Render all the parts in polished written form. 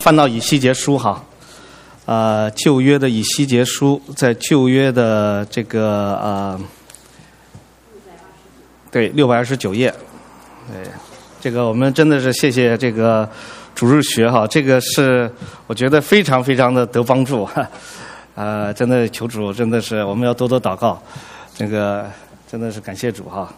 翻到以西结书哈，旧约的以西结书，在旧约的这个对629页，对，这个我们真的是谢谢这个主日学哈，这个是我觉得非常非常的得帮助，真的求主，真的是我们要多多祷告，这个真的是感谢主哈。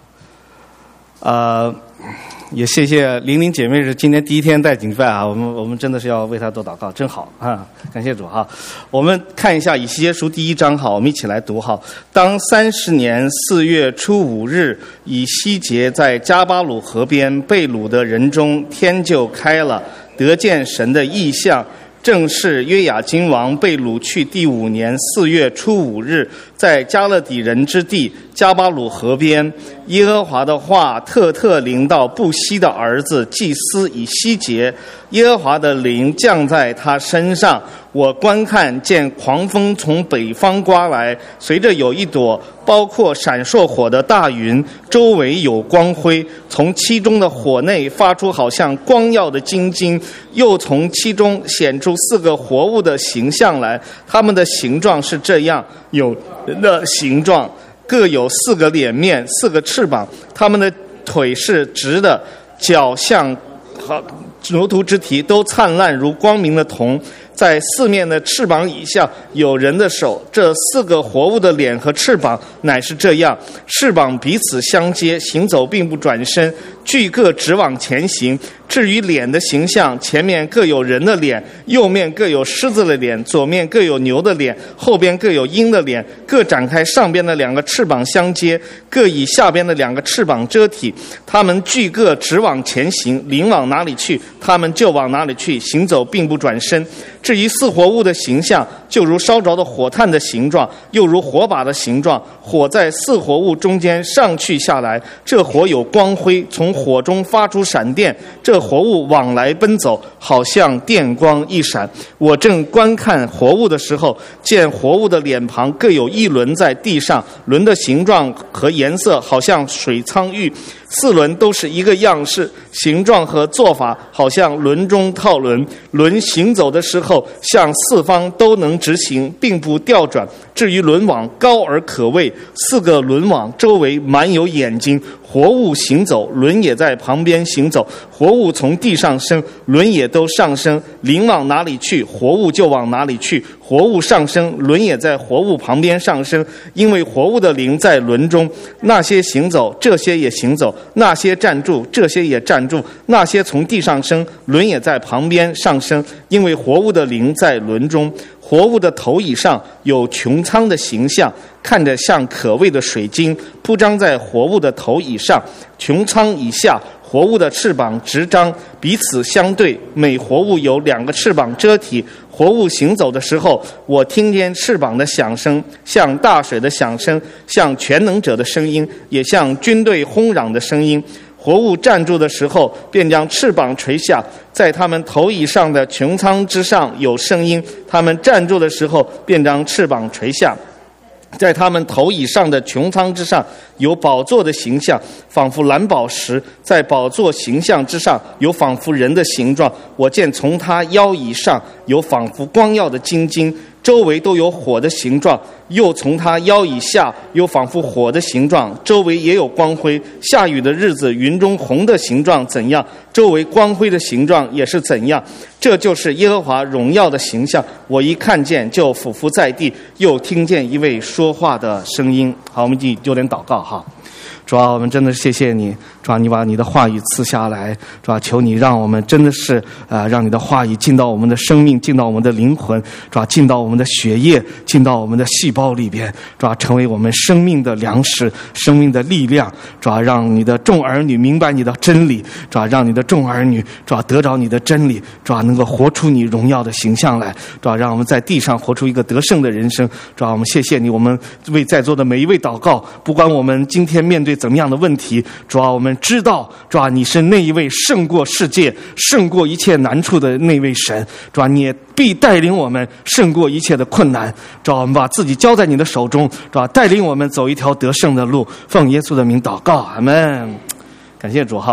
也谢谢玲玲姐妹是今天第一天带敬拜啊，我们真的是要为她多祷告，真好啊！感谢主哈。我们看一下以西结书第1章哈，我们一起来读哈。当30年4月初5日，以西结在加巴鲁河边被掳的人中，天就开了，得见神的异象。正是约雅斤王被掳去第5年4月初5日，在加勒底人之地加巴鲁河边，耶和华的话特临到布西的儿子祭司以西结，耶和华的灵降在他身上。我观看见狂风从北方刮来，随着有一朵包括闪烁火的大云，周围有光辉，从其中的火内发出好像光耀的金晶，又从其中显出4个活物的形象来，它们的形状是这样：有人的形状，各有4个脸面，4个翅膀，它们的腿是直的，脚像牛犊之蹄，都灿烂如光明的铜。在4面的翅膀以下有人的手，这4个活物的脸和翅膀乃是这样，翅膀彼此相接，行走并不转身，俱各直往前行。至于脸的形象，前面各有人的脸，右面各有狮子的脸，左面各有牛的脸，后边各有鹰的脸，各展开上边的2个翅膀相接，各以下边的2个翅膀遮体。他们俱各直往前行，灵往哪里去，他们就往哪里去，行走并不转身。至于4活物的形象，就如烧着的火炭的形状，又如火把的形状，火在4活物中间上去下来，这火有光辉，从火中发出闪电，这活物往来奔走，好像电光一闪。我正观看活物的时候，见活物的脸庞各有1轮在地上，轮的形状和颜色好像水苍玉，4轮都是一个样式，形状和做法好像轮中套轮，轮行走的时候向4方都能直行，并不调转。至于轮网高而可畏，4个轮网周围满有眼睛，活物行走，轮也在旁边行走，活物从地上升，轮也都上升，灵往哪里去，活物就往哪里去，活物上升，轮也在活物旁边上升，因为活物的灵在轮中。那些行走，这些也行走；那些站住，这些也站住；那些从地上升，轮也在旁边上升，因为活物的灵在轮中。活物的头以上有穹苍的形象，看着像可畏的水晶，铺张在活物的头以上。穹苍以下，活物的翅膀直张，彼此相对，每活物有2个翅膀遮体。活物行走的时候，我听见翅膀的响声，像大水的响声，像全能者的声音，也像军队轰嚷的声音。活物站住的时候，便将翅膀垂下，在他们头以上的穹苍之上有声音；他们站住的时候，便将翅膀垂下，在他们头以上的穹苍之上有宝座的形象，仿佛蓝宝石，在宝座形象之上有仿佛人的形状。我见从他腰以上有仿佛光耀的金晶，周围都有火的形状，又从他腰以下有仿佛火的形状，周围也有光辉。下雨的日子，云中红的形状怎样，周围光辉的形状也是怎样。这就是耶和华荣耀的形象。我一看见就俯伏在地，又听见一位说话的声音。好，我们有点祷告哈。主啊，我们真的谢谢你，主啊，你把你的话语赐下来，主啊，求你让我们真的是让你的话语进到我们的生命，进到我们的灵魂，主啊，进到我们的血液，进到我们的细胞里边，主啊，成为我们生命的粮食，生命的力量，主啊，让你的众儿女明白你的真理，主啊，让你的众儿女主啊得着你的真理，主啊，能够活出你荣耀的形象来，主啊，让我们在地上活出一个得胜的人生。主啊，我们谢谢你，我们为在座的每一位祷告，不管我们今天面对怎么样的问题，主啊，我们知道，主啊，你是那一位胜过世界、胜过一切难处的那位神，主啊，你也必带领我们胜过一切的困难。主啊，我们把自己交在你的手中，主啊，带领我们走一条得胜的路。奉耶稣的名祷告，阿们。感谢主哈。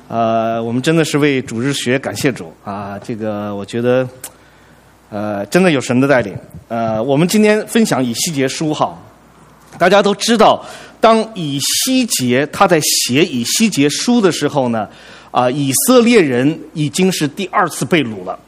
我们真的是为主日学感谢主啊！这个我觉得，真的有神的带领。我们今天分享以西结书哈，大家都知道，当以西结他在写以西结书的时候呢，以色列人已经是第2次被掳了。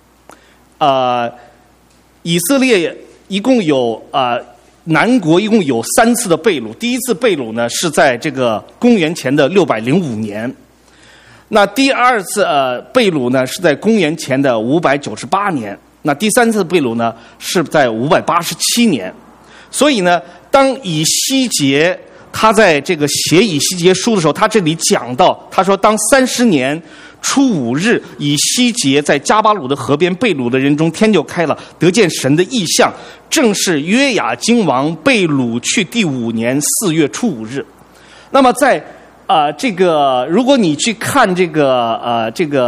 以色列一共有南国一共有3次的被掳，第一次被掳呢是在这个公元前的605年，那第2次被掳呢是在公元前的598年，那第3次被掳呢是在587年。所以呢，当以西结他在这个写以西结书的时候，他这里讲到，他说当30年初5日，以西结在加巴鲁的河边被掳的人中，天就开了，得见神的异象，正是约雅斤王被掳去第5年4月初5日。那么在这个，如果你去看这个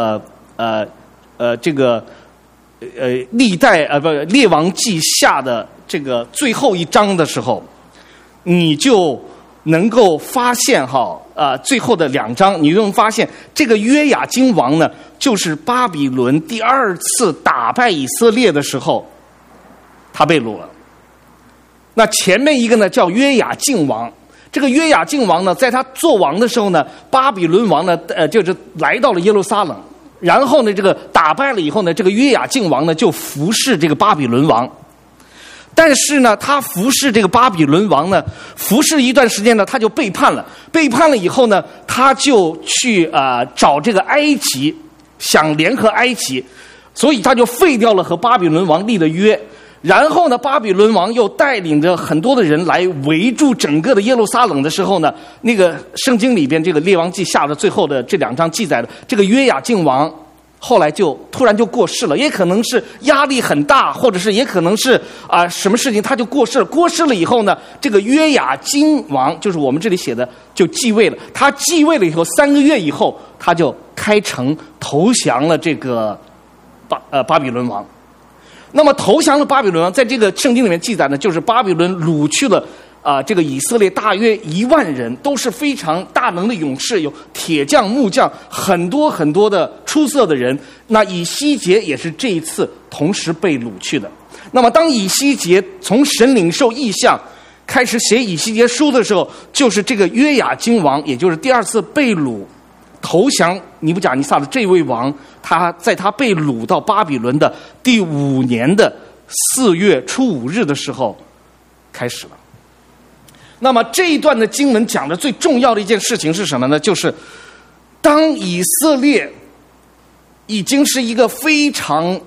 历代列王记下的这个最后一章的时候，你就能够发现最后的2章，你就能发现这个约雅斤王呢，就是巴比伦第2次打败以色列的时候，他被掳了。那前面一个呢叫约雅敬王，这个约雅敬王呢，在他做王的时候呢，巴比伦王呢，就是来到了耶路撒冷，然后呢，这个打败了以后呢，这个约雅敬王呢就服侍这个巴比伦王。但是呢，他服侍这个巴比伦王呢，服侍一段时间呢，他就背叛了。背叛了以后呢，他就去找这个埃及，想联合埃及，所以他就废掉了和巴比伦王立的约。然后呢，巴比伦王又带领着很多的人来围住整个的耶路撒冷的时候呢，那个圣经里边这个列王记下的最后的这2章记载的，这个约雅敬王后来就突然就过世了，也可能是压力很大，或者是也可能是什么事情他就过世了。过世了以后呢，这个约雅斤王就是我们这里写的就继位了。他继位了以后3个月以后，他就开城投降了这个巴比伦王。那么投降了巴比伦王，在这个圣经里面记载呢，就是巴比伦掳去了这个以色列大约1万人，都是非常大能的勇士，有铁匠、木匠，很多很多的出色的人。那以西结也是这一次同时被掳去的。那么当以西结从神领受异象，开始写以西结书的时候，就是这个约雅斤王，也就是第2次被掳投降尼布甲尼撒的这位王，他在他被掳到巴比伦的第5年的4月初5日的时候开始了。那么这一段的经文讲的最重要的一件事情是什么呢？就是当以色列已经是一个非常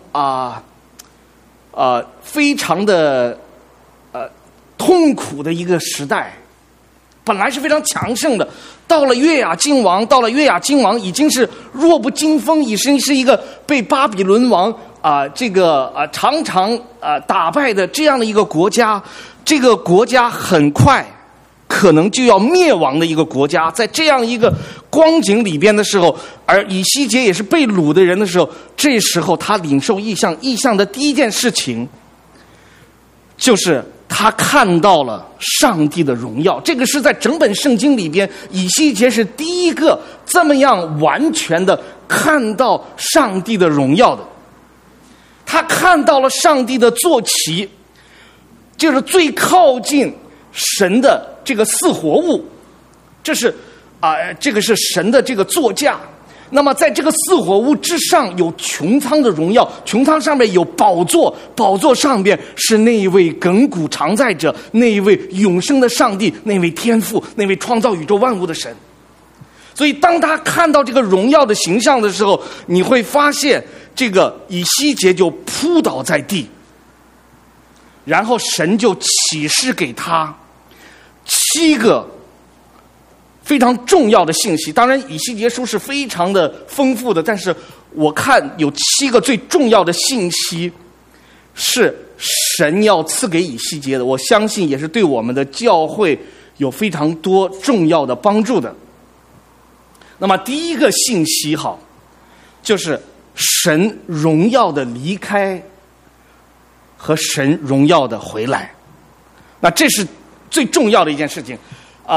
非常的痛苦的一个时代，本来是非常强盛的，到了约雅斤王已经是弱不禁风，已经是一个被巴比伦王常常打败的这样的一个国家。这个国家很快可能就要灭亡的一个国家，在这样一个光景里边的时候，而以西结也是被掳的人的时候，这时候他领受异象的第一件事情就是他看到了上帝的荣耀。这个是在整本圣经里边，以西结是第一个这么样完全的看到上帝的荣耀的。他看到了上帝的坐骑，就是最靠近神的这个4活物，这是这个是神的这个座驾。那么在这个4活物之上有穹苍的荣耀，穹苍上面有宝座，宝座上面是那一位亘古常在者，那一位永生的上帝，那位天父，那位创造宇宙万物的神。所以当他看到这个荣耀的形象的时候，你会发现这个以西结就扑倒在地，然后神就启示给他7个非常重要的信息。当然以西结书是非常的丰富的，但是我看有7个最重要的信息是神要赐给以西结的，我相信也是对我们的教会有非常多重要的帮助的。那么第一个信息就是神荣耀的离开和神荣耀的回来。那这是最重要的一件事情。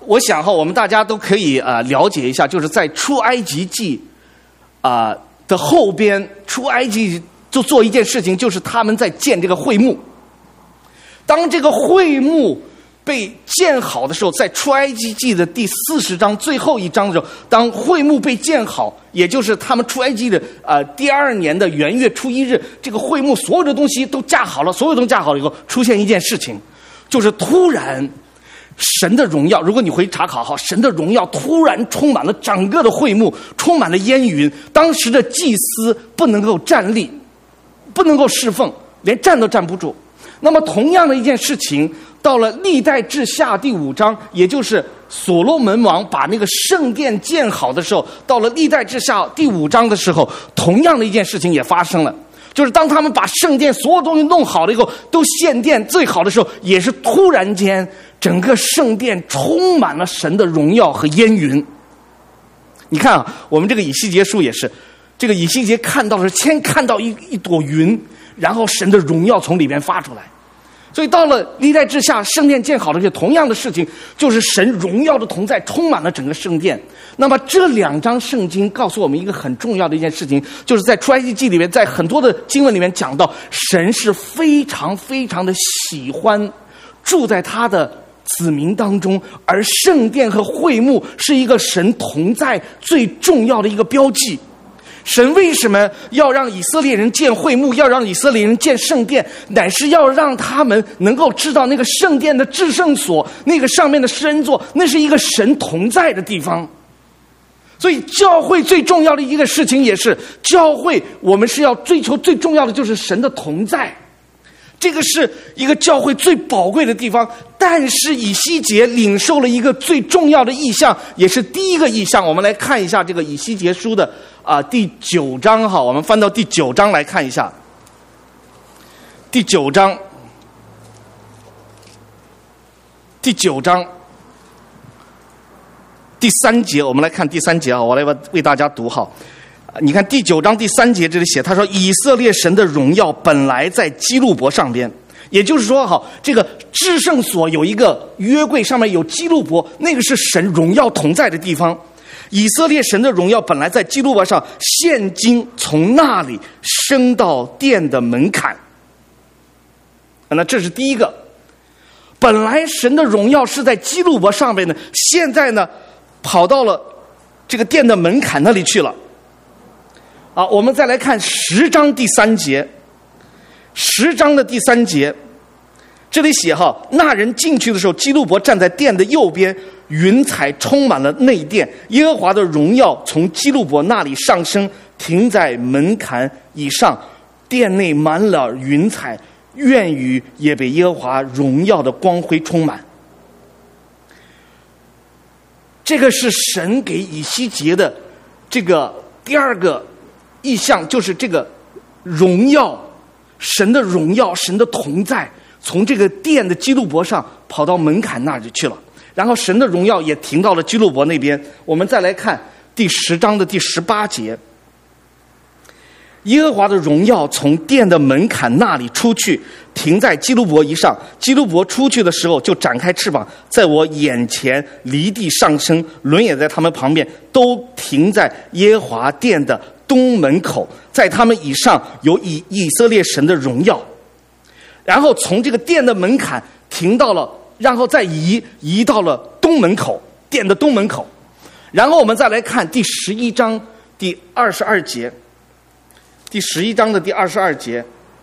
我想我们大家都可以了解一下，就是在出埃及记的后边，出埃及就做一件事情，就是他们在建这个会幕。当这个会幕被建好的时候，在出埃及记的第40章最后一章的时候，当会幕被建好，也就是他们出埃及的第2年的元月初1日，这个会幕所有的东西都架好了，所有东西架好了以后，出现一件事情，就是突然神的荣耀，如果你回查考神的荣耀突然充满了整个的会幕，充满了烟云，当时的祭司不能够站立，不能够侍奉，连站都站不住。那么同样的一件事情，到了历代志下第5章，也就是所罗门王把那个圣殿建好的时候，到了历代志下第5章的时候，同样的一件事情也发生了，就是当他们把圣殿所有东西弄好了以后，都献殿最好的时候，也是突然间整个圣殿充满了神的荣耀和烟云。你看我们这个以西结书也是，这个以西结看到的是先看到一朵云，然后神的荣耀从里面发出来。所以到了历代志下，圣殿建好的同样的事情，就是神荣耀的同在充满了整个圣殿。那么这2章圣经告诉我们一个很重要的一件事情，就是在出埃及记里面，在很多的经文里面讲到，神是非常非常的喜欢住在他的子民当中，而圣殿和会幕是一个神同在最重要的一个标记。神为什么要让以色列人建会幕，要让以色列人建圣殿，乃是要让他们能够知道那个圣殿的至圣所，那个上面的施恩座，那是一个神同在的地方。所以教会最重要的一个事情，也是教会我们是要追求最重要的，就是神的同在。这个是一个教会最宝贵的地方。但是以西结领受了一个最重要的意象，也是第一个意象。我们来看一下这个以西结书的第9章我们翻到第9章来看一下。第9章第3节，我们来看第3节我来为大家读你看第9章第3节这里写，他说以色列神的荣耀本来在基路伯上边，也就是说这个至圣所有一个约柜，上面有基路伯，那个是神荣耀同在的地方。以色列神的荣耀本来在基路伯上，现今从那里升到殿的门槛。那这是第一个，本来神的荣耀是在基路伯上面的，现在呢跑到了这个殿的门槛那里去了。我们再来看10章第3节，10章的第3节，这里写那人进去的时候，基路伯站在殿的右边，云彩充满了内殿，耶和华的荣耀从基路伯那里上升，停在门槛以上，殿内满了云彩，院宇也被耶和华荣耀的光辉充满。这个是神给以西结的这个第2个意象，就是这个荣耀，神的荣耀，神的同在从这个殿的基路伯上跑到门槛那里去了，然后神的荣耀也停到了基路伯那边。我们再来看第10章的第18节，耶和华的荣耀从殿的门槛那里出去，停在基路伯以上，基路伯出去的时候就展开翅膀，在我眼前离地上升，轮也在他们旁边，都停在耶和华殿的东门口，在他们以上有以色列神的荣耀。然后从这个殿的门槛停到了，然后再移到了东门口，殿的东门口。然后我们再来看第11章第22节，第11章的第22节，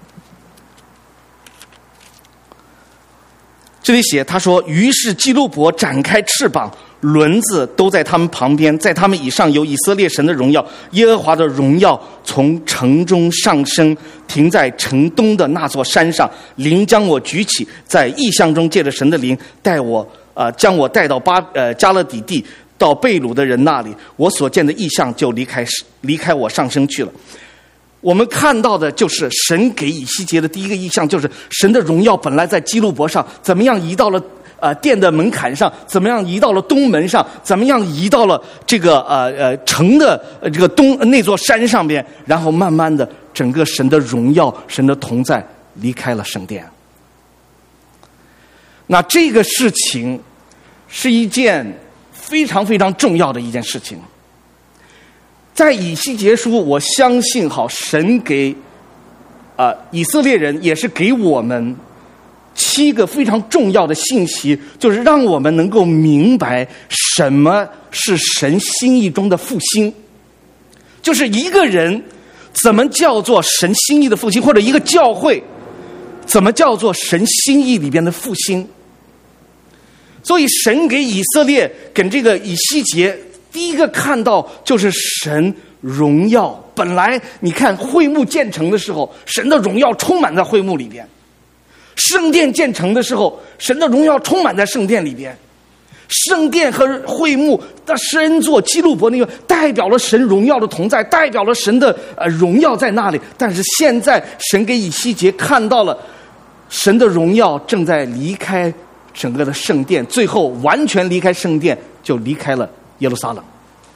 这里写，他说，于是基路伯展开翅膀，轮子都在他们旁边，在他们以上有以色列神的荣耀，耶和华的荣耀从城中上升，停在城东的那座山上，灵将我举起，在异象中借着神的灵将我带到加勒底地，到被掳的人那里，我所见的异象就离开我上升去了。我们看到的就是神给以西结的第一个意象，就是神的荣耀本来在基路伯上，怎么样移到了殿的门槛上，怎么样移到了东门上，怎么样移到了这个城的这个那座山上边，然后慢慢的整个神的荣耀，神的同在离开了圣殿。那这个事情是一件非常非常重要的一件事情。在以西结书，我相信神给以色列人，也是给我们7个非常重要的信息，就是让我们能够明白什么是神心意中的复兴。就是一个人怎么叫做神心意的复兴，或者一个教会怎么叫做神心意里边的复兴。所以神给以色列跟这个以西结第一个看到就是神荣耀。本来你看会幕建成的时候，神的荣耀充满在会幕里边；圣殿建成的时候，神的荣耀充满在圣殿里边。圣殿和会幕的施恩座、基路伯那个代表了神荣耀的同在，代表了神的荣耀在那里。但是现在神给以西结看到了神的荣耀正在离开整个的圣殿，最后完全离开圣殿，就离开了耶路撒冷。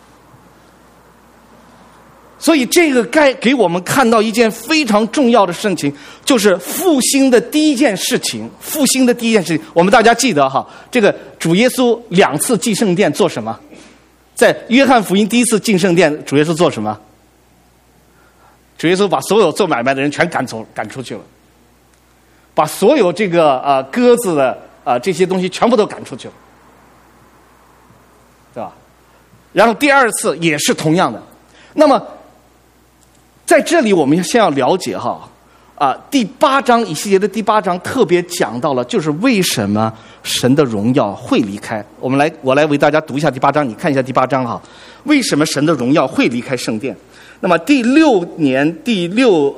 所以这个该给我们看到一件非常重要的事情，就是复兴的第一件事情。复兴的第一件事情，我们大家记得这个主耶稣2次进圣殿做什么？在约翰福音第1次进圣殿，主耶稣做什么？主耶稣把所有做买卖的人全赶出去了，把所有这个鸽子的这些东西全部都赶出去了，对吧？然后第2次也是同样的。那么在这里我们先要了解第8章以西结的第8章特别讲到了，就是为什么神的荣耀会离开。我来为大家读一下第8章，你看一下第8章为什么神的荣耀会离开圣殿。那么第6年第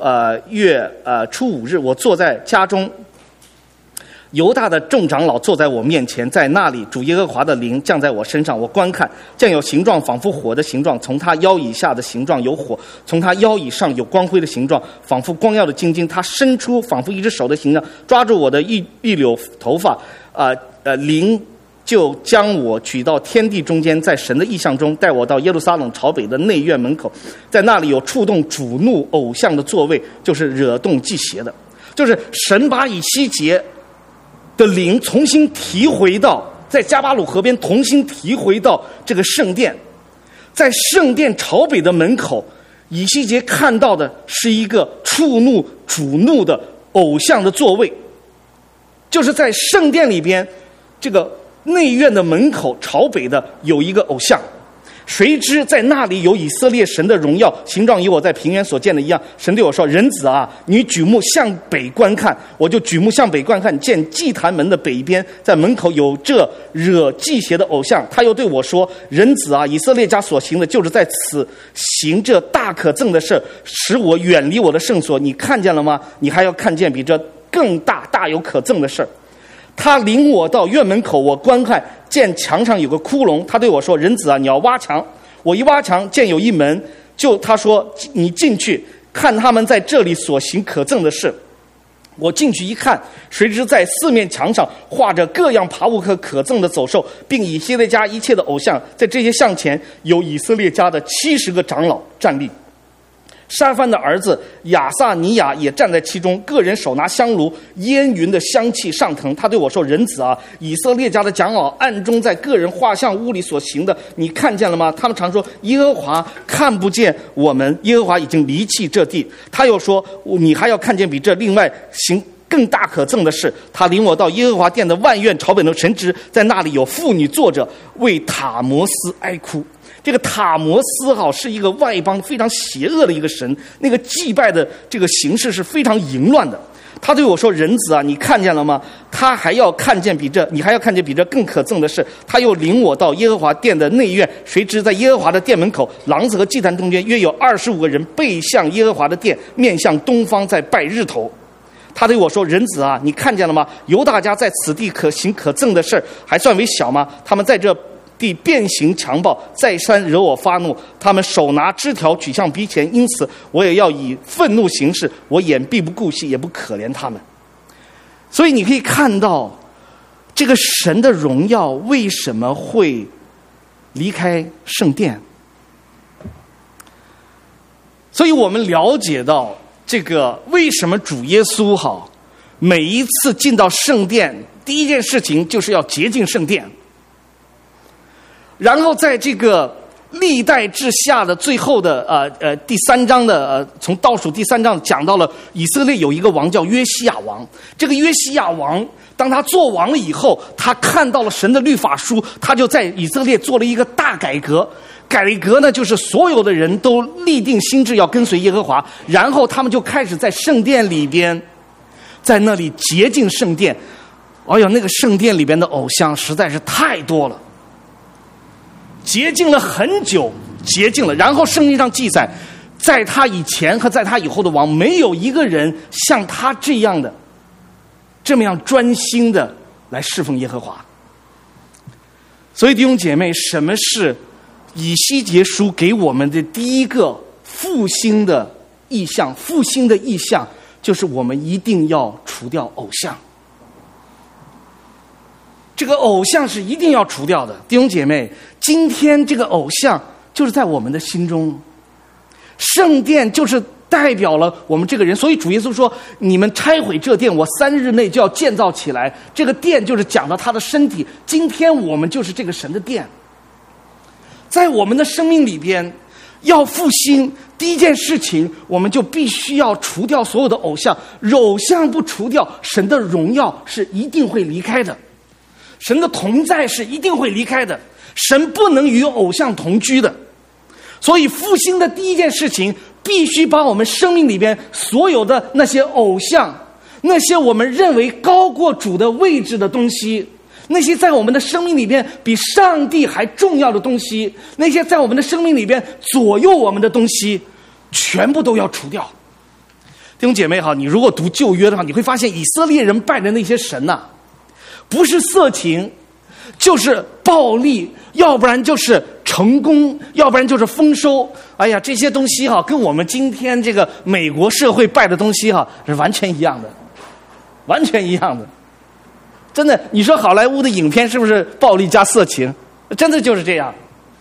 6月初5日，我坐在家中，犹大的众长老坐在我面前，在那里主耶和华的灵降在我身上，我观看，见有形状仿佛火的形状，从他腰以下的形状有火，从他腰以上有光辉的形状，仿佛光耀的晶晶。他伸出仿佛一只手的形状，抓住我的一绺头发，灵就将我举到天地中间，在神的意象中带我到耶路撒冷朝北的内院门口，在那里有触动主怒偶像的座位，就是惹动祭邪的。就是神把以西结的灵重新提回到，在加巴鲁河边重新提回到这个圣殿，在圣殿朝北的门口，以西结看到的是一个触怒主怒的偶像的座位，就是在圣殿里边这个内院的门口朝北的有一个偶像。谁知在那里有以色列神的荣耀，形状与我在平原所见的一样。神对我说：人子啊，你举目向北观看。我就举目向北观看，见祭坛门的北边，在门口有这惹祭邪的偶像。他又对我说：人子啊，以色列家所行的，就是在此行这大可憎的事，使我远离我的圣所。你看见了吗？你还要看见比这更大有可憎的事。他领我到院门口，我观看，见墙上有个窟窿。他对我说：人子啊，你要挖墙。我一挖墙，见有一门，他说：你进去看他们在这里所行可憎的事。我进去一看，谁知在4面墙上画着各样爬物和可憎的走兽，并以色列家一切的偶像。在这些像前有以色列家的70个长老站立，沙番的儿子亚撒尼亚也站在其中，个人手拿香炉，烟云的香气上腾。他对我说：人子啊，以色列家的长老暗中在个人画像屋里所行的，你看见了吗？他们常说耶和华看不见我们，耶和华已经离弃这地。他又说：你还要看见比这另外行更大可憎的事。他领我到耶和华殿的万院朝北的神职，在那里有妇女坐着为塔摩斯哀哭。这个塔摩斯是一个外邦非常邪恶的一个神，那个祭拜的这个形式是非常淫乱的。他对我说：人子啊，你看见了吗？你还要看见比这更可憎的事。他又领我到耶和华殿的内院，谁知在耶和华的殿门口，廊子和祭坛中间约有25个人背向耶和华的殿，面向东方，在拜日头。他对我说：人子啊，你看见了吗？犹大家在此地可行可憎的事还算为小吗？他们在这地变形强暴，再三惹我发怒，他们手拿枝条举向鼻前，因此我也要以愤怒行事，我眼必不顾惜，也不可怜他们。所以你可以看到这个神的荣耀为什么会离开圣殿。所以我们了解到这个为什么主耶稣每一次进到圣殿，第一件事情就是要洁净圣殿。 然后在这个历代志下的最后的第3章的从倒数第3章讲到了以色列有一个王叫约西亚王。这个约西亚王当他做王了以后，他看到了神的律法书，他就在以色列做了一个大改革。改革呢，就是所有的人都立定心志要跟随耶和华，然后他们就开始在圣殿里边，在那里洁净圣殿。哎呦，那个圣殿里边的偶像实在是太多了，洁净了很久，洁净了。然后圣经上记载，在他以前和在他以后的王，没有一个人像他这么样专心的来侍奉耶和华。所以弟兄姐妹，什么是以西结书给我们的第一个复兴的意象？复兴的意象就是我们一定要除掉偶像。这个偶像是一定要除掉的。弟兄姐妹，今天这个偶像就是在我们的心中，圣殿就是代表了我们这个人。所以主耶稣说，你们拆毁这殿，我3日内就要建造起来。这个殿就是讲到他的身体，今天我们就是这个神的殿。在我们的生命里边要复兴，第一件事情我们就必须要除掉所有的偶像。偶像不除掉，神的荣耀是一定会离开的，神的同在是一定会离开的，神不能与偶像同居的。所以复兴的第一件事情，必须把我们生命里边所有的那些偶像，那些我们认为高过主的位置的东西，那些在我们的生命里边比上帝还重要的东西，那些在我们的生命里边左右我们的东西，全部都要除掉。弟兄姐妹好，你如果读旧约的话，你会发现以色列人拜的那些神呐，不是色情，就是暴力，要不然就是成功，要不然就是丰收。哎呀，这些东西哈，跟我们今天这个美国社会拜的东西哈是完全一样的，完全一样的。真的，你说好莱坞的影片是不是暴力加色情？真的就是这样，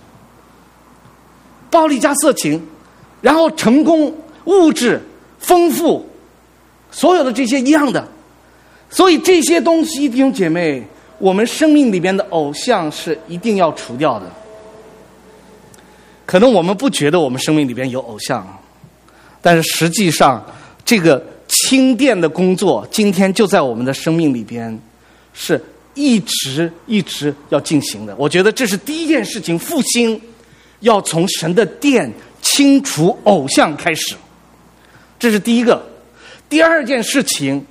暴力加色情，然后成功、物质、丰富，所有的这些一样的。所以这些东西，弟兄姐妹，我们生命里边的偶像是一定要除掉的。可能我们不觉得我们生命里边有偶像，但是实际上这个清殿的工作今天就在我们的生命里边是一直要进行的。我觉得这是第一件事情，复兴要从神的殿清除偶像开始，这是第一个。第二件事情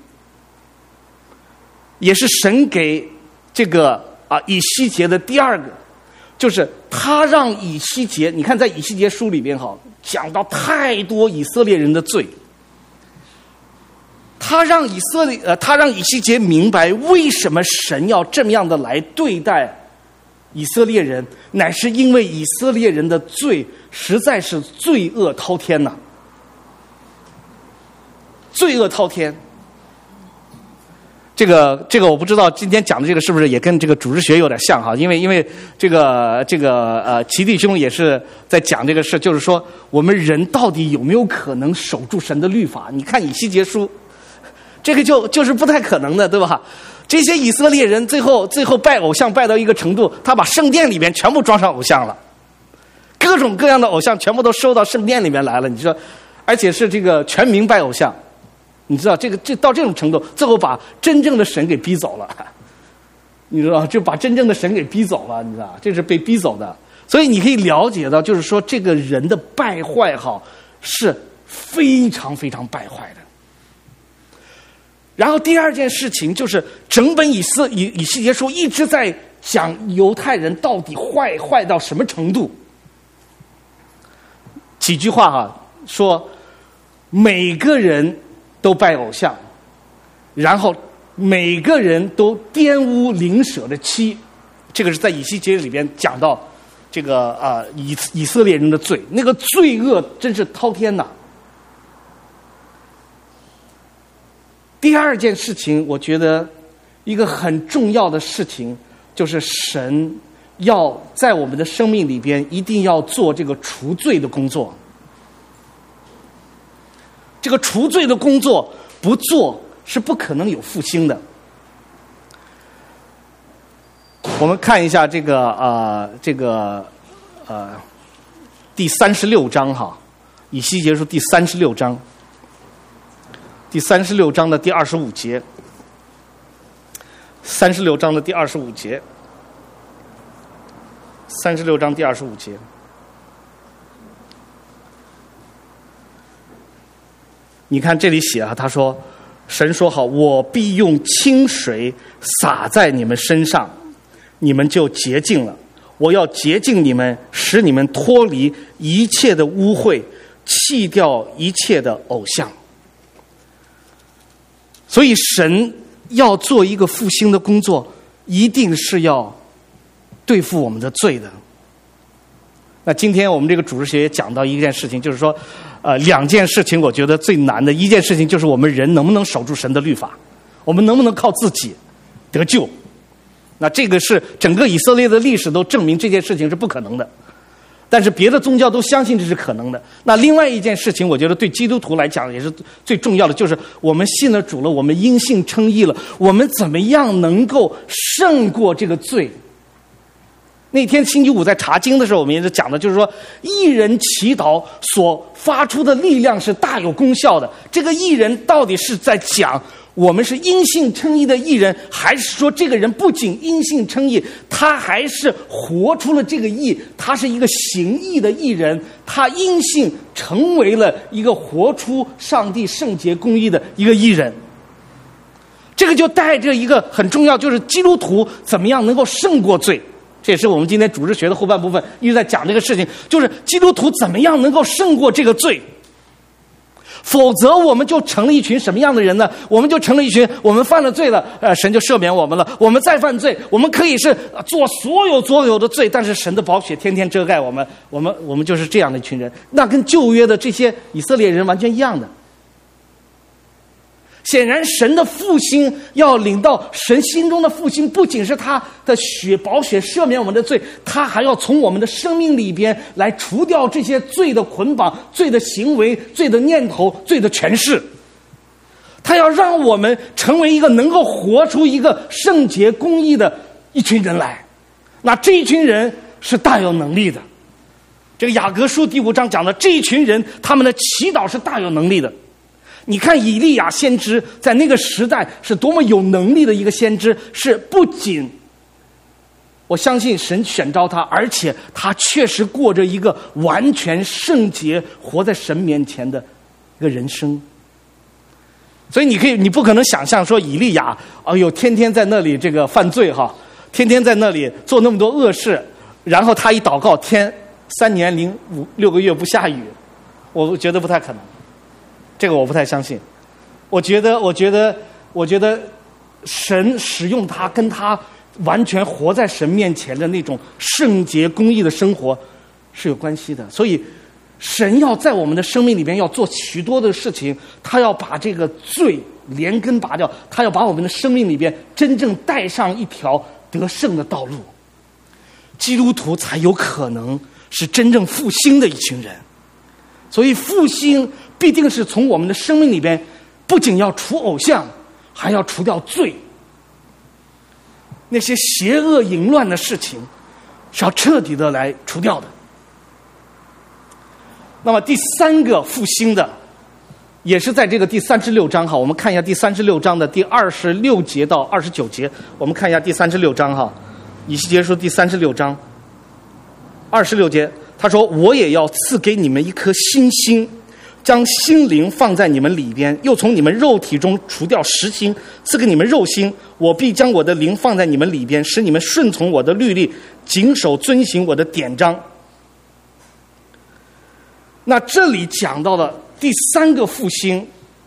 也是神给这个以西结的第二个，就是他让以西结，你看在以西结书里边讲到太多以色列人的罪，他让以西结明白为什么神要这么样的来对待以色列人，乃是因为以色列人的罪实在是罪恶滔天呐，罪恶滔天。这个我不知道今天讲的这个是不是也跟这个主日学有点像哈？因为这个齐弟兄也是在讲这个事，就是说我们人到底有没有可能守住神的律法？你看以西结书，这个就是不太可能的，对吧？这些以色列人最后拜偶像拜到一个程度，他把圣殿里面全部装上偶像了，各种各样的偶像全部都收到圣殿里面来了。你说，而且是这个全民拜偶像。你知道这到这种程度，最后把真正的神给逼走了，你知道，就把真正的神给逼走了，你知道，这是被逼走的。所以你可以了解到，就是说这个人的败坏是非常非常败坏的。然后第二件事情就是整本以西结书一直在讲犹太人到底坏到什么程度。几句话说每个人都拜偶像，然后每个人都玷污邻舍的妻，这个是在以西结里边讲到这个以色列人的罪，那个罪恶真是滔天呐。第二件事情，我觉得一个很重要的事情，就是神要在我们的生命里边一定要做这个除罪的工作。这个除罪的工作不做是不可能有复兴的。 我们看一下第36章哈，以西结书第36章，第36章的第25节，36章的第25节，36章第25节。你看这里写啊，他说，神说好，我必用清水洒在你们身上，你们就洁净了。我要洁净你们，使你们脱离一切的污秽，弃掉一切的偶像。所以神要做一个复兴的工作，一定是要对付我们的罪的。那今天我们这个主日学也讲到一件事情，就是说两件事情我觉得最难的。一件事情就是我们人能不能守住神的律法，我们能不能靠自己得救。那这个是整个以色列的历史都证明这件事情是不可能的，但是别的宗教都相信这是可能的。那另外一件事情，我觉得对基督徒来讲也是最重要的，就是我们信了主了，我们因信称义了，我们怎么样能够胜过这个罪。那天星期五在查经的时候，我们也是讲的，就是说义人祈祷所发出的力量是大有功效的。这个义人到底是在讲我们是因信称义的义人，还是说这个人不仅因信称义，他还是活出了这个义，他是一个行义的义人，他因信成为了一个活出上帝圣洁公义的一个义人。这个就带着一个很重要，就是基督徒怎么样能够胜过罪。这也是我们今天主日学的后半部分一直在讲这个事情，就是基督徒怎么样能够胜过这个罪。否则我们就成了一群什么样的人呢？我们就成了一群，我们犯了罪了，神就赦免我们了。我们再犯罪，我们可以是做所有的罪，但是神的宝血天天遮盖我们，我们就是这样的一群人。那跟旧约的这些以色列人完全一样的。显然神的复兴要领到神心中的复兴，不仅是他的宝血赦免我们的罪，他还要从我们的生命里边来除掉这些罪的捆绑、罪的行为、罪的念头、罪的权势。他要让我们成为一个能够活出一个圣洁公义的一群人来。那这一群人是大有能力的。这个雅各书第5章讲的这一群人，他们的祈祷是大有能力的。你看以利亚先知在那个时代是多么有能力的一个先知，是不仅我相信神选召他，而且他确实过着一个完全圣洁活在神面前的一个人生。所以你不可能想象说以利亚天天在那里这个犯罪哈，天天在那里做那么多恶事，然后他一祷告天3年6个月不下雨，我觉得不太可能。这个我不太相信。我觉得神使用他，跟他完全活在神面前的那种圣洁公义的生活是有关系的。所以神要在我们的生命里边要做许多的事情，他要把这个罪连根拔掉，他要把我们的生命里边真正带上一条得胜的道路，基督徒才有可能是真正复兴的一群人。所以复兴必定是从我们的生命里边，不仅要除偶像，还要除掉罪，那些邪恶淫乱的事情是要彻底的来除掉的。那么第3个复兴的也是在这个第36章哈，我们看一下第36章的第26节到29节，我们看一下第36章哈，以西结书第36章26节，他说我也要赐给你们一颗新心，将心灵放在你们里边，又从你们肉体中除掉实心，赐给你们肉心。我必将我的灵放在你们里边，使你们顺从我的律例，谨守遵行我的典章。那这里讲到的第3个复兴，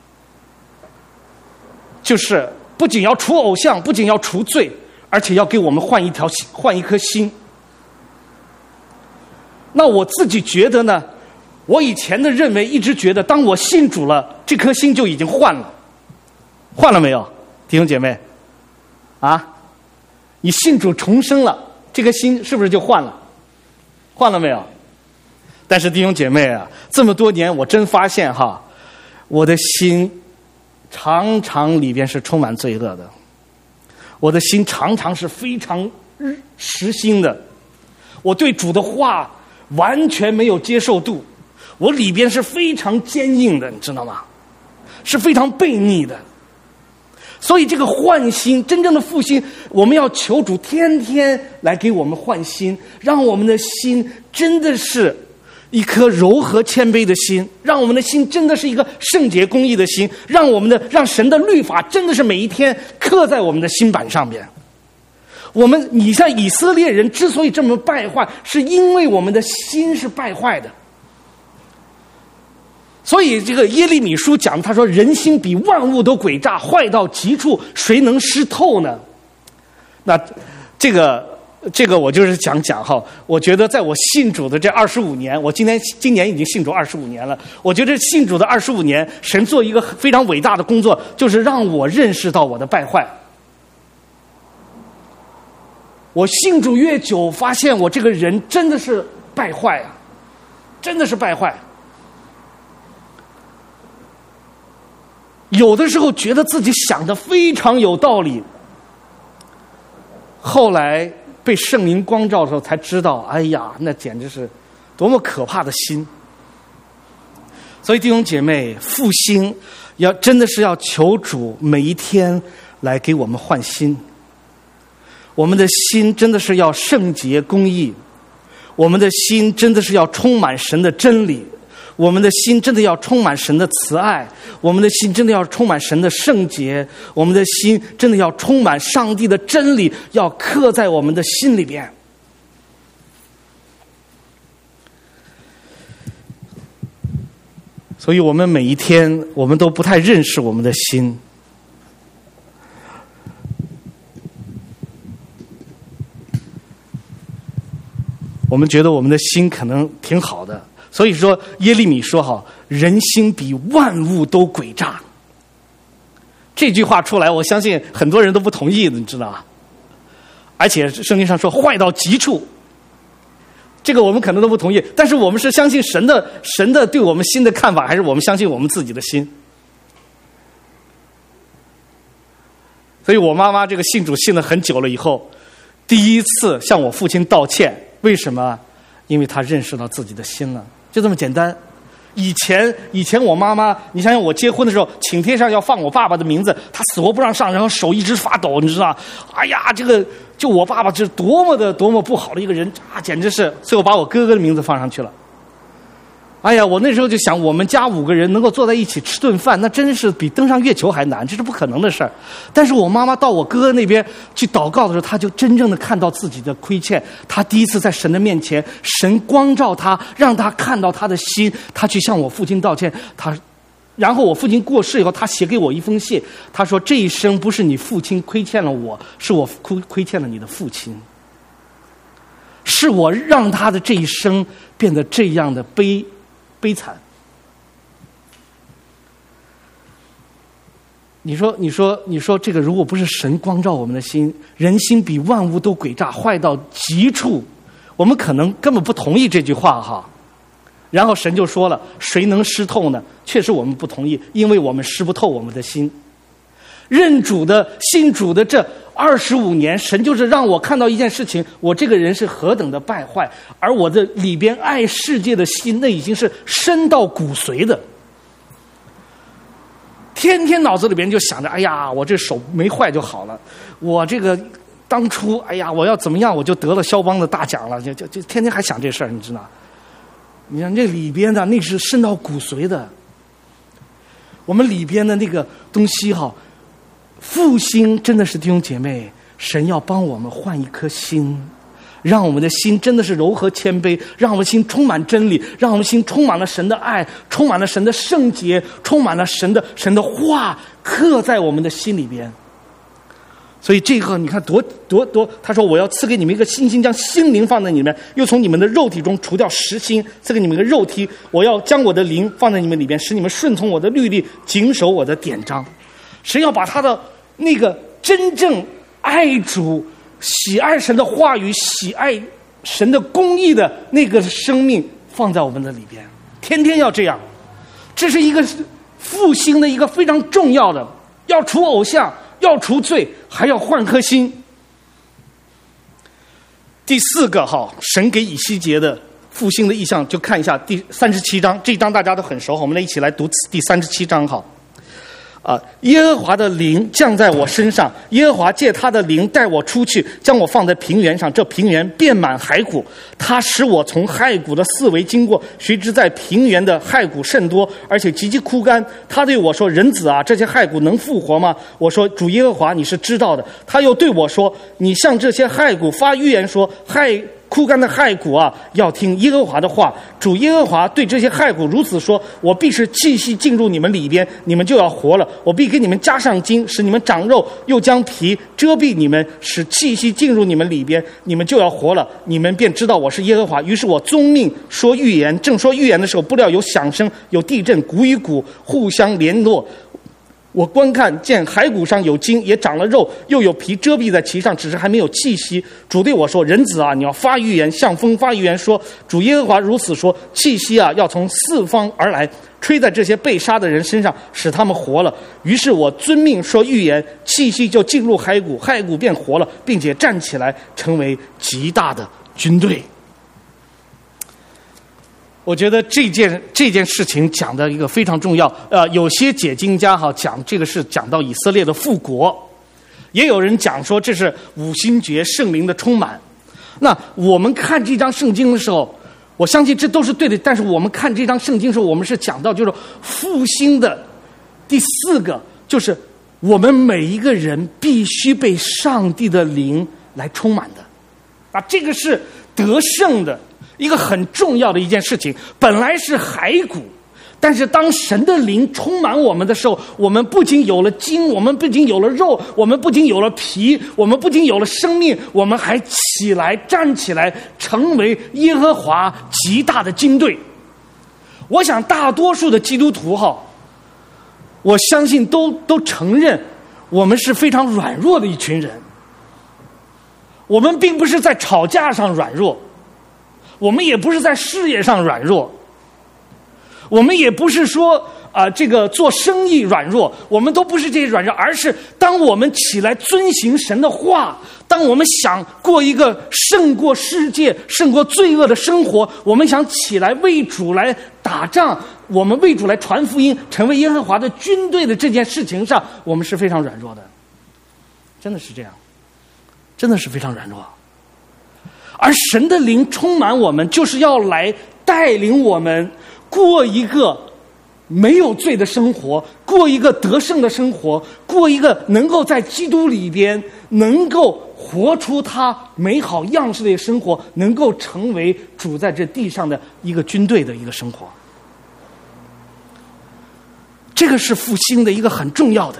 就是不仅要除偶像，不仅要除罪，而且要给我们换一颗心。那我自己觉得呢，我以前的认为一直觉得，当我信主了，这颗心就已经换了没有，弟兄姐妹？你信主重生了，这颗心是不是就换了没有？但是弟兄姐妹啊，这么多年我真发现哈，我的心常常里边是充满罪恶的，我的心常常是非常实心的，我对主的话完全没有接受度，我里边是非常坚硬的，你知道吗？是非常悖逆的。所以这个换心，真正的复兴，我们要求主天天来给我们换心，让我们的心真的是一颗柔和谦卑的心，让我们的心真的是一个圣洁公义的心，让神的律法真的是每一天刻在我们的心板上边。你像以色列人之所以这么败坏，是因为我们的心是败坏的。所以这个耶利米书讲，他说人心比万物都诡诈，坏到极处，谁能识透呢？那这个我就是讲哈，我觉得在我信主的这25年，我今年已经信主25年了，我觉得信主的25年，神做一个非常伟大的工作，就是让我认识到我的败坏。我信主越久，发现我这个人真的是败坏啊，真的是败坏。有的时候觉得自己想的非常有道理，后来被圣灵光照的时候才知道，哎呀，那简直是多么可怕的心。所以弟兄姐妹，复兴真的是要求主每一天来给我们换心。我们的心真的是要圣洁公义，我们的心真的是要充满神的真理，我们的心真的要充满神的慈爱，我们的心真的要充满神的圣洁，我们的心真的要充满上帝的真理，要刻在我们的心里边。所以我们每一天，我们都不太认识我们的心。我们觉得我们的心可能挺好的，所以说耶利米说好，人心比万物都诡诈。这句话出来，我相信很多人都不同意的，你知道吧？而且圣经上说坏到极处，这个我们可能都不同意，但是我们是相信神的对我们心的看法，还是我们相信我们自己的心？所以我妈妈这个信主信了很久了以后，第一次向我父亲道歉。为什么？因为他认识到自己的心了，就这么简单。以前我妈妈，你想想我结婚的时候，请帖上要放我爸爸的名字，他死活不让上，然后手一直发抖，你知道？哎呀，就我爸爸就是多么不好的一个人啊，简直是！最后把我哥哥的名字放上去了。哎呀，我那时候就想，我们家5个人能够坐在一起吃顿饭，那真是比登上月球还难，这是不可能的事儿。但是我妈妈到我哥哥那边去祷告的时候，她就真正的看到自己的亏欠。她第一次在神的面前，神光照她，让她看到她的心，她去向我父亲道歉。然后我父亲过世以后，他写给我一封信，他说：“这一生不是你父亲亏欠了我，是我亏欠了你的父亲，是我让他的这一生变得这样的悲惨。”你说这个如果不是神光照我们的心，人心比万物都诡诈，坏到极处，我们可能根本不同意这句话哈。然后神就说了，谁能识透呢？确实我们不同意，因为我们识不透我们的心。信主的这25年，神就是让我看到一件事情，我这个人是何等的败坏，而我的里边爱世界的心，那已经是深到骨髓的。天天脑子里边就想着，哎呀，我这手没坏就好了，我这个当初，哎呀，我要怎么样，我就得了肖邦的大奖了，就天天还想这事儿，你知道？你看这里边的那是深到骨髓的，我们里边的那个东西哈，复兴真的是弟兄姐妹，神要帮我们换一颗心，让我们的心真的是柔和谦卑，让我们心充满真理，让我们心充满了神的爱，充满了神的圣洁，充满了神的话刻在我们的心里边。所以这个你看多，他说我要赐给你们一个新心，将心灵放在你们，又从你们的肉体中除掉实心，赐给你们一个肉体，我要将我的灵放在你们里边，使你们顺从我的律例，谨守我的典章。神要把他的那个真正爱主、喜爱神的话语、喜爱神的公义的那个生命放在我们的里边，天天要这样。这是一个复兴的一个非常重要的，要除偶像，要除罪，还要换颗心。 第4个神给以西结的复兴的意象，就看一下第37章，这一章大家都很熟，我们来一起来读第37章耶和华的灵降在我身上，耶和华借他的灵带我出去，将我放在平原上，这平原遍满骸骨，他使我从骸骨的四围经过，谁知在平原的骸骨甚多，而且极其枯干。他对我说：人子啊，这些骸骨能复活吗？我说：主耶和华，你是知道的。他又对我说：你向这些骸骨发预言说，枯干的骸骨啊，要听耶和华的话。主耶和华对这些骸骨如此说：我必使气息进入你们里边，你们就要活了。我必给你们加上筋，使你们长肉，又将皮遮蔽你们，使气息进入你们里边，你们就要活了。你们便知道我是耶和华。于是我遵命说预言，正说预言的时候，不料有响声，有地震，骨与骨互相联络。我观看见骸骨上有筋，也长了肉，又有皮遮蔽在其上，只是还没有气息。主对我说：人子啊，你要发预言，向风发预言说，主耶和华如此说，气息啊要从四方而来，吹在这些被杀的人身上，使他们活了。于是我遵命说预言，气息就进入骸骨，骸骨便活了，并且站起来，成为极大的军队。我觉得这件事情讲的一个非常重要。有些解经家讲这个是讲到以色列的复国，也有人讲说这是五星节圣灵的充满。那我们看这张圣经的时候，我相信这都是对的。但是我们看这张圣经的时候，我们是讲到就是复兴的第4个，就是我们每一个人必须被上帝的灵来充满的。这个是得胜的一个很重要的一件事情。本来是骸骨，但是当神的灵充满我们的时候，我们不仅有了筋，我们不仅有了肉，我们不仅有了皮，我们不仅有了生命，我们还站起来，成为耶和华极大的军队。我想大多数的基督徒我相信都承认我们是非常软弱的一群人。我们并不是在吵架上软弱，我们也不是在事业上软弱，我们也不是说这个做生意软弱，我们都不是这些软弱，而是当我们起来遵行神的话，当我们想过一个胜过世界、胜过罪恶的生活，我们想起来为主来打仗，我们为主来传福音，成为耶和华的军队的这件事情上，我们是非常软弱的，真的是这样，真的是非常软弱。而神的灵充满我们，就是要来带领我们过一个没有罪的生活，过一个得胜的生活，过一个能够在基督里边能够活出他美好样式的生活，能够成为主在这地上的一个军队的一个生活。这个是复兴的一个很重要的。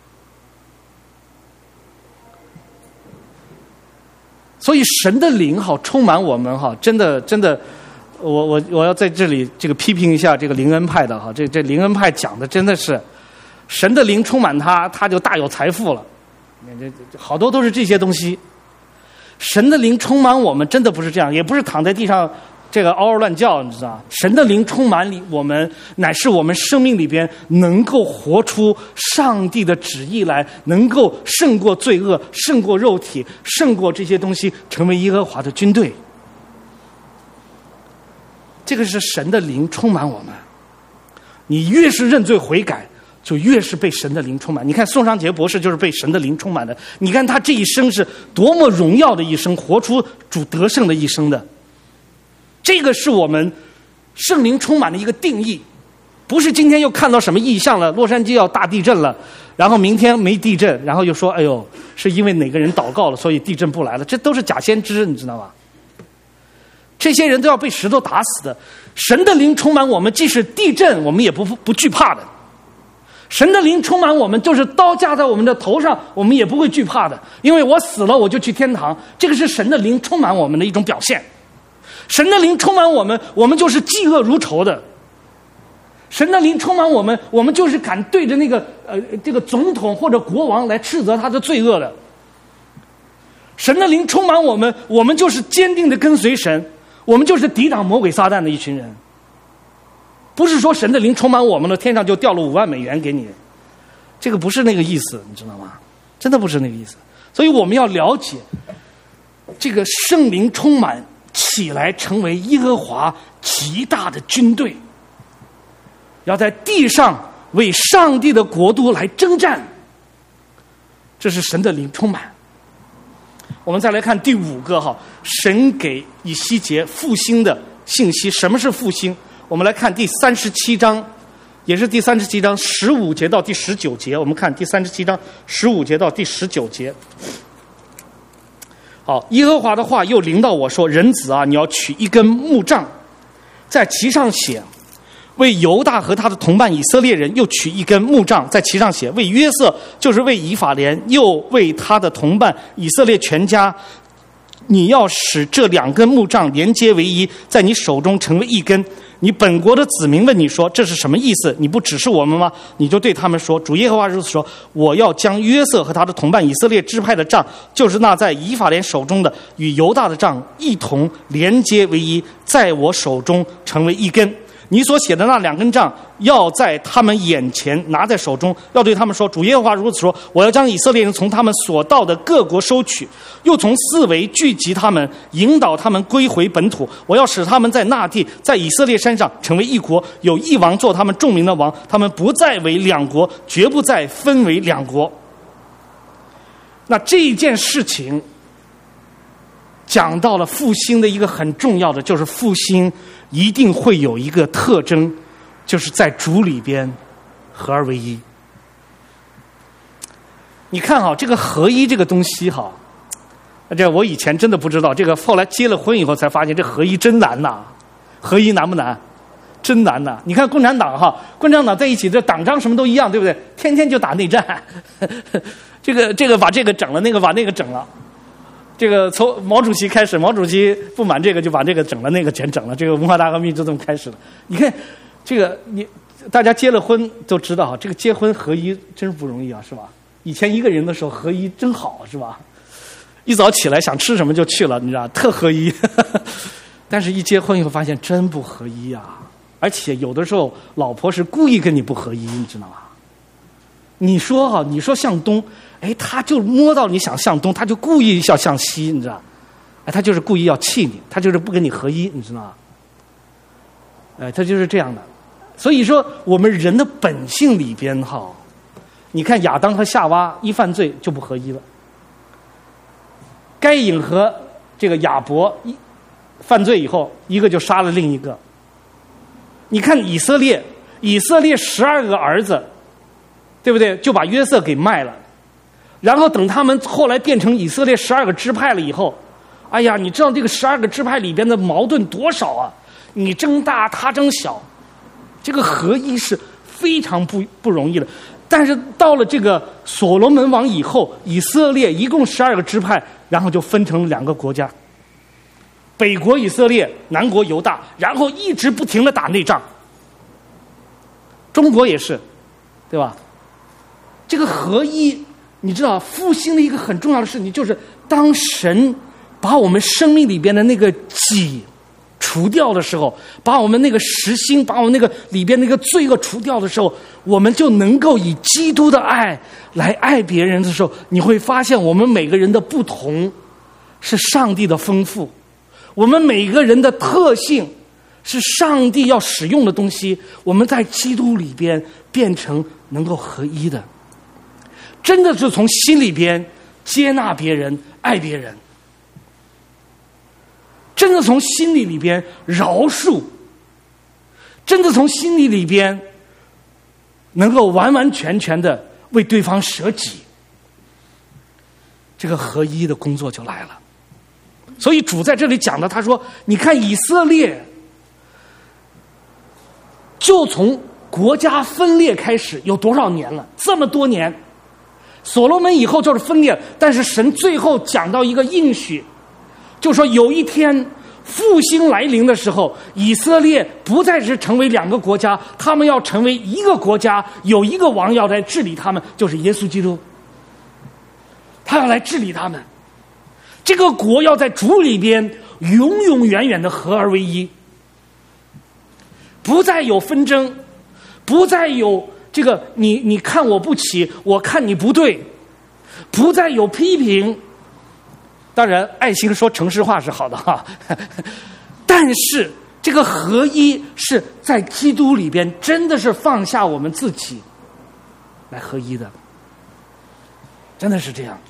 所以神的灵充满我们真的，我要在这里这个批评一下这个灵恩派的这灵恩派讲的真的是神的灵充满他就大有财富了，这好多都是这些东西。神的灵充满我们真的不是这样，也不是躺在地上这个嗷嗷乱叫，你知道，神的灵充满我们，乃是我们生命里边能够活出上帝的旨意来，能够胜过罪恶，胜过肉体，胜过这些东西，成为耶和华的军队。这个是神的灵充满我们。你越是认罪悔改，就越是被神的灵充满。你看宋尚杰博士就是被神的灵充满的，你看他这一生是多么荣耀的一生，活出主得胜的一生的。这个是我们圣灵充满的一个定义，不是今天又看到什么异象了，洛杉矶要大地震了，然后明天没地震，然后又说哎呦是因为哪个人祷告了所以地震不来了，这都是假先知，你知道吗？这些人都要被石头打死的。神的灵充满我们，即使地震我们也不惧怕的。神的灵充满我们，就是刀架在我们的头上我们也不会惧怕的，因为我死了我就去天堂。这个是神的灵充满我们的一种表现。神的灵充满我们，我们就是嫉恶如仇的。神的灵充满我们，我们就是敢对着那个这个总统或者国王来斥责他的罪恶的。神的灵充满我们，我们就是坚定的跟随神，我们就是抵挡魔鬼撒旦的一群人。不是说神的灵充满我们了，天上就掉了5万美元给你，这个不是那个意思，你知道吗？真的不是那个意思。所以我们要了解， 这个圣灵充满起来，成为耶和华极大的军队，要在地上为上帝的国度来征战。这是神的灵充满。我们再来看第5个神给以西结复兴的信息。什么是复兴？我们来看第37章，也是第37章15节到第19节。我们看第37章15节到第19节。好，耶和华的话又临到我说：人子啊，你要取一根木杖，在其上写为犹大和他的同伴以色列人；又取一根木杖，在其上写为约瑟，就是为以法莲，又为他的同伴以色列全家。你要使这2根木杖连接为一，在你手中成为一根。你本国的子民问你说：这是什么意思？你不指示我们吗？你就对他们说：主耶和华如此说：我要将约瑟和他的同伴以色列支派的杖，就是那在以法莲手中的，与犹大的杖一同连接为一，在我手中成为一根。你所写的那2根杖，要在他们眼前拿在手中，要对他们说：主耶和华如此说：我要将以色列人从他们所到的各国收取，又从四围聚集他们，引导他们归回本土。我要使他们在那地，在以色列山上成为一国，有一王做他们众民的王，他们不再为2国，绝不再分为2国。那这一件事情讲到了复兴的一个很重要的，就是复兴一定会有一个特征，就是在主里边合而为一。你看这个合一这个东西这我以前真的不知道，这个后来结了婚以后才发现，这合一真难呐！合一难不难？真难呐！你看共产党共产党在一起，这党章什么都一样，对不对？天天就打内战，这个把这个整了，那个把那个整了。这个从毛主席开始，毛主席不满这个就把这个整了，那个全整了，这个文化大革命就这么开始了。你看这个，大家结了婚都知道这个结婚合一真是不容易啊，是吧？以前一个人的时候合一真好，是吧？一早起来想吃什么就去了，你知道，特合一。但是一结婚以后发现真不合一啊，而且有的时候老婆是故意跟你不合一，你知道吗？你说向东，他就摸到你想向东，他就故意要向西，你知道？他就是故意要气你，他就是不跟你合一，你知道吗？他就是这样的。所以说，我们人的本性里边你看亚当和夏娃一犯罪就不合一了，该隐和这个亚伯一犯罪以后，一个就杀了另一个。你看以色列12个儿子，对不对？就把约瑟给卖了，然后等他们后来变成以色列12个支派了以后，哎呀，你知道这个12个支派里边的矛盾多少啊？你争大，他争小，这个合一是非常不容易的。但是到了这个所罗门王以后，以色列一共12个支派，然后就分成2个国家，北国以色列，南国犹大，然后一直不停的打内仗。中国也是，对吧？这个合一，你知道复兴的一个很重要的事情，就是当神把我们生命里边的那个己除掉的时候，把我们那个实心，把我们那个里边那个罪恶除掉的时候，我们就能够以基督的爱来爱别人的时候，你会发现我们每个人的不同是上帝的丰富，我们每个人的特性是上帝要使用的东西，我们在基督里边变成能够合一的，真的是从心里边接纳别人，爱别人，真的从心里边饶恕，真的从心里边能够完完全全的为对方舍己，这个合一的工作就来了。所以主在这里讲的，他说你看以色列就从国家分裂开始有多少年了，这么多年，所罗门以后就是分裂，但是神最后讲到一个应许，就说有一天复兴来临的时候，以色列不再是成为2个国家，他们要成为一个国家，有一个王要来治理他们，就是耶稣基督，他要来治理他们，这个国要在主里边永永远远的合而为一，不再有纷争，不再有这个你看我不起，我看你不对，不再有批评， 当然，爱心说城市化是好的哈，但是这个合一是在基督里边，真的是放下我们自己来合一的，真的是这样。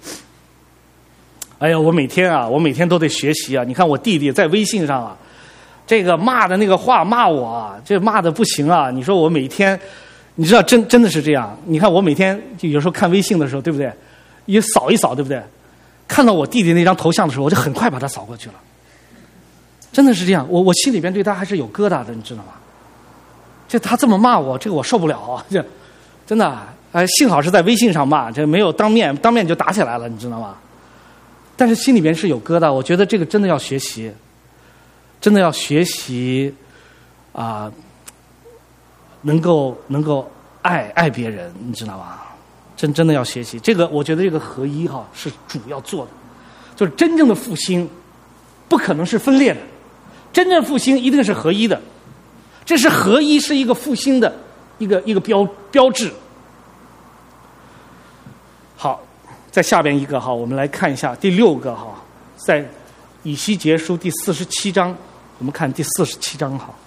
哎呀，我每天都得学习啊！你看我弟弟在微信上啊，这个骂的那个话骂我啊，这骂的不行啊！你说我每天，你知道真的是这样。你看我每天就有时候看微信的时候，对不对？一扫一扫，对不对？看到我弟弟那张头像的时候，我就很快把他扫过去了。真的是这样，我心里边对他还是有疙瘩的，你知道吗？这他这么骂我，这个我受不了啊！这真的，幸好是在微信上骂，这没有当面就打起来了，你知道吗？但是心里边是有疙瘩，我觉得这个真的要学习，真的要学习啊，能够爱别人，你知道吗？真的要学习这个，我觉得这个合一哈是主要做的，就是真正的复兴不可能是分裂的，真正复兴一定是合一的，这是合一是一个复兴的一个标志。好。在下边一个哈，我们来看一下第6个哈，在以西结书第47章，我们看第47章哈。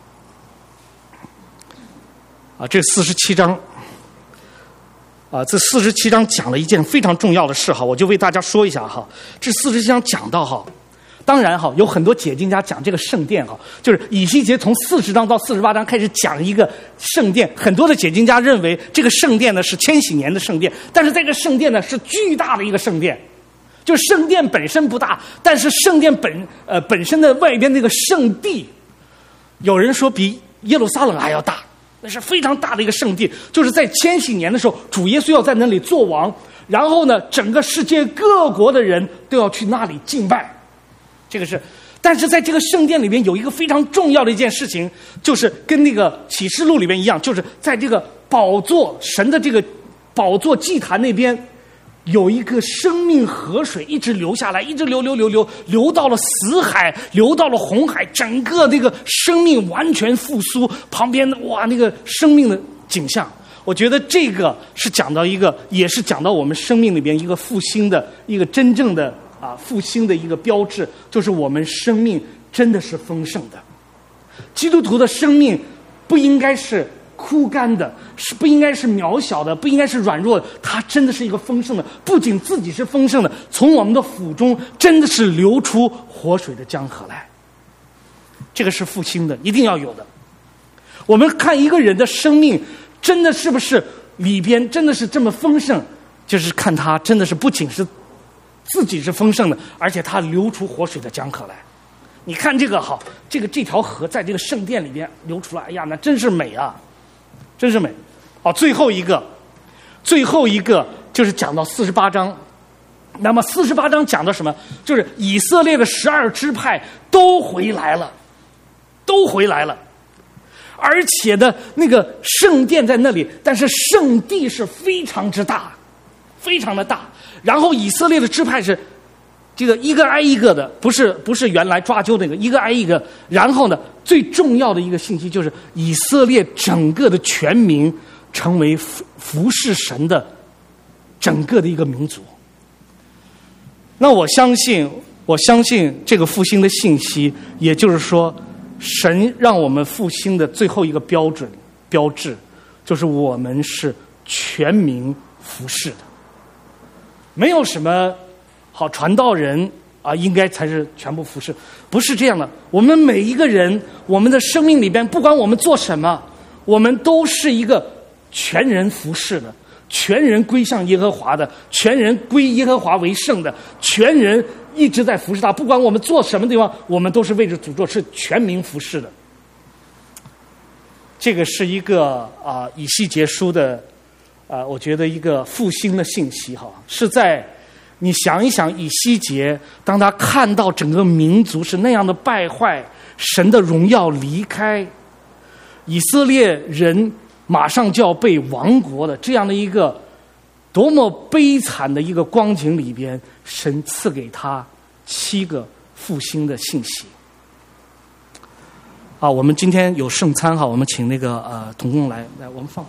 这47章，这47章讲了一件非常重要的事哈，我就为大家说一下哈。这47章讲到哈，当然哈，有很多解经家讲这个圣殿哈，就是以西结从40章到48章开始讲一个圣殿，很多的解经家认为这个圣殿呢是千禧年的圣殿，但是这个圣殿呢是巨大的一个圣殿，就是圣殿本身不大，但是圣殿本身的外边那个圣地，有人说比耶路撒冷还要大，那是非常大的一个圣地，就是在千禧年的时候，主耶稣要在那里做王，然后呢，整个世界各国的人都要去那里敬拜。这个是，但是在这个圣殿里边有一个非常重要的一件事情，就是跟那个启示录里边一样，就是在这个宝座神的这个宝座祭坛那边，有一个生命河水一直流下来，一直流到了死海，流到了红海，整个那个生命完全复苏，旁边哇那个生命的景象，我觉得这个是讲到一个，也是讲到我们生命里边一个复兴的一个真正的复兴的一个标志，就是我们生命真的是丰盛的。基督徒的生命不应该是枯干的，不应该是渺小的，不应该是软弱的，它真的是一个丰盛的，不仅自己是丰盛的，从我们的腹中真的是流出活水的江河来。这个是复兴的，一定要有的。我们看一个人的生命真的是不是里边真的是这么丰盛，就是看他真的是不仅是自己是丰盛的，而且它流出活水的江河来。你看这个好，这条河在这个圣殿里边流出来，哎呀，那真是美啊，真是美。好，最后一个就是讲到48章。那么48章讲的什么？就是以色列的12支派都回来了，而且呢，那个圣殿在那里，但是圣地是非常之大，非常的大。然后以色列的支派是这个一个挨一个的，不是原来抓阄那个一个挨一个。然后呢，最重要的一个信息就是以色列整个的全民成为服侍神的整个的一个民族。那我相信这个复兴的信息，也就是说，神让我们复兴的最后一个标志，就是我们是全民服侍的。没有什么好传道人应该才是全部服侍，不是这样的。我们每一个人，我们的生命里边，不管我们做什么，我们都是一个全人服侍的，全人归向耶和华的，全人归耶和华为圣的，全人一直在服侍他。不管我们做什么地方，我们都是为着主做，是全民服侍的。这个是一个以西结书的我觉得一个复兴的信息哈，是在你想一想以西结，当他看到整个民族是那样的败坏，神的荣耀离开，以色列人马上就要被亡国的这样的一个多么悲惨的一个光景里边，神赐给他7个复兴的信息。我们今天有圣餐哈，我们请那个童工来我们放。